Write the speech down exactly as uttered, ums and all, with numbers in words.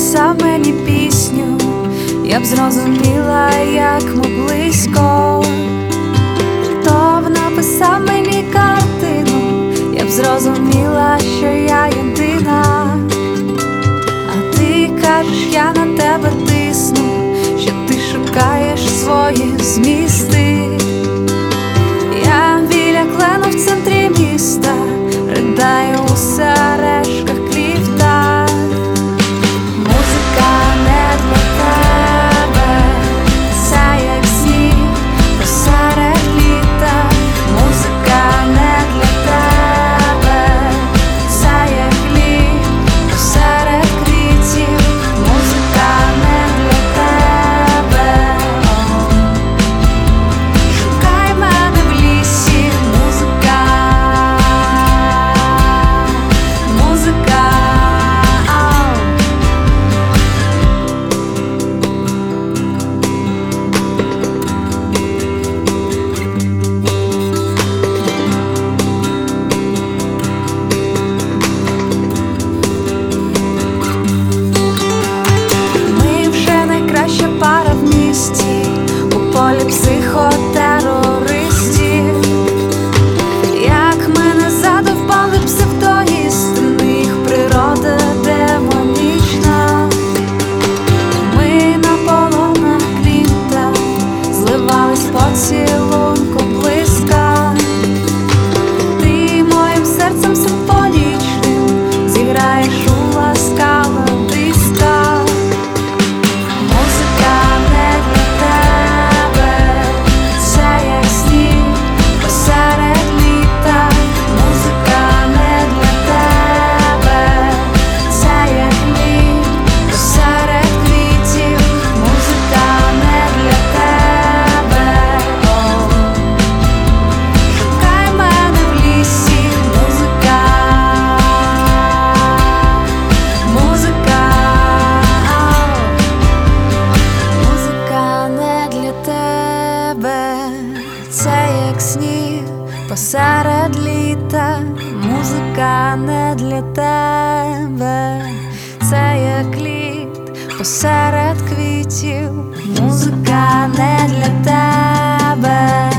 написав мені пісню, я б зрозуміла, як ми близько. Хто б написав мені картину, я б зрозуміла, що я єдина. А ти кажеш, я на тебе тисну, що ти шукаєш свої змісти. Я біля клену в центрі міста ридаю у сережках ліфта. Музика не для тебе, це як сніг посеред літа. Музика не для тебе, це як лід посеред квітів. Музика не для тебе, шукай мене в лісі. Музика, музика. Ми вже найкраща пара в місті, у полі психотерористів. Як мене задовбали псевдоїсти, в них природа демонічна. Ми на полонах Клінта зливались поцілунку близька. Ти моїм серцем симфонічним зіграєш у ласкавих дисках. Музика не для тебе, це як сніг посеред літа. Музика не для тебе, це як лід посеред квітів. Музика не для тебе, шукай мене в лісі. Музика, музика. Музика не для тебе, це як сніг посеред літа. Музика не для тебе, це як лід посеред квітів. Музика не для тебе.